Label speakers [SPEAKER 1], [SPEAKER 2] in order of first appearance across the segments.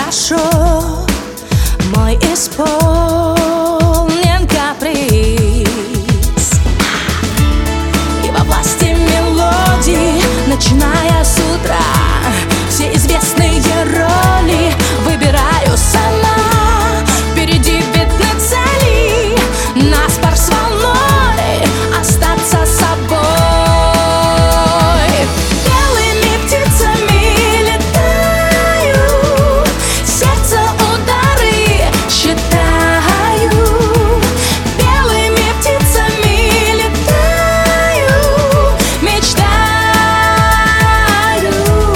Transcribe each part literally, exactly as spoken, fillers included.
[SPEAKER 1] хорошо, мой исполнен каприз. И во власти мелодии, начиная с утра, все известные роли выбираю сама. Впереди видны цели, наспор с волной, остаться собой. Белыми птицами летаю, сердце удары считаю. Белыми птицами летаю, мечтаю.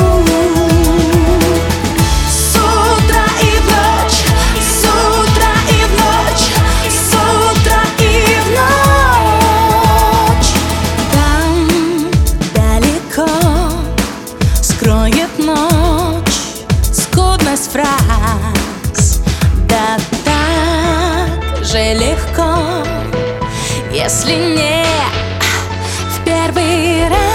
[SPEAKER 1] С утра и в ночь, с утра и в ночь, с утра и в ночь. Там далеко скроет ночь скудность фраз, да так же легко, если не в первый раз.